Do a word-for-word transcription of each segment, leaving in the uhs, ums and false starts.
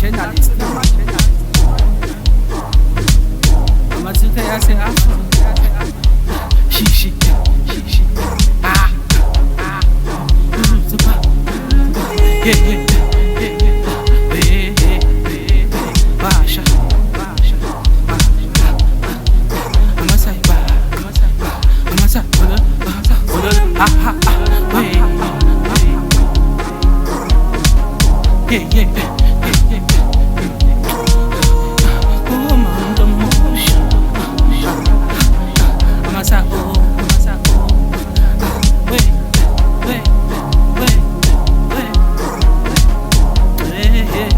ama-journalist amathutha yase-afro shishi shishi ah ah yeah yeah basha basha amasai ba amasai ah ah ah yeah yeah yeah yeah oh man the motion amasa oh amasa oh wait wait wait wait hey hey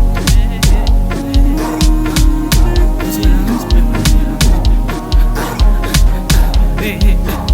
hey hey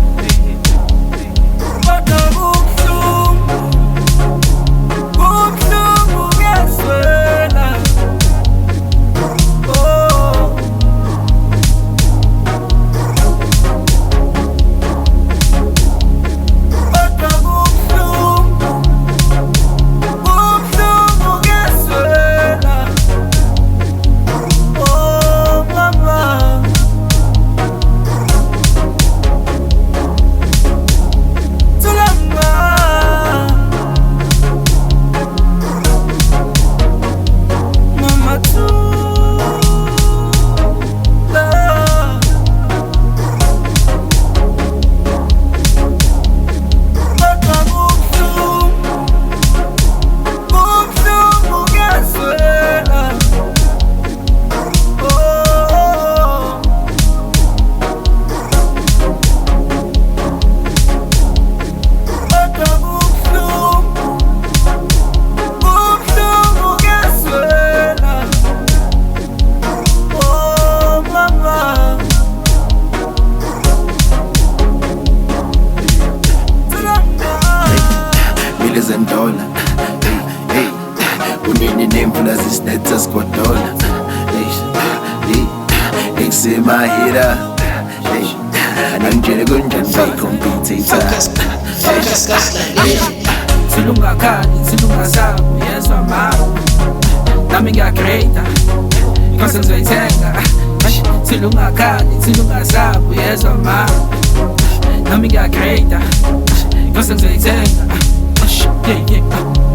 Dollar, hey, hey, unini nemvula zisinetha sikodola, hey, hey, my hira, hey, anangijele kunjani bayikompetita, hey, silungakhali, silungasabu, yezwa mabu, nami ngiyacreata, inkosi ngizoyithenga, silungakhali, silungasabu, yezwa mabu, nami ngiyacreata, inkosi ngizoyithenga. Yeah, yeah.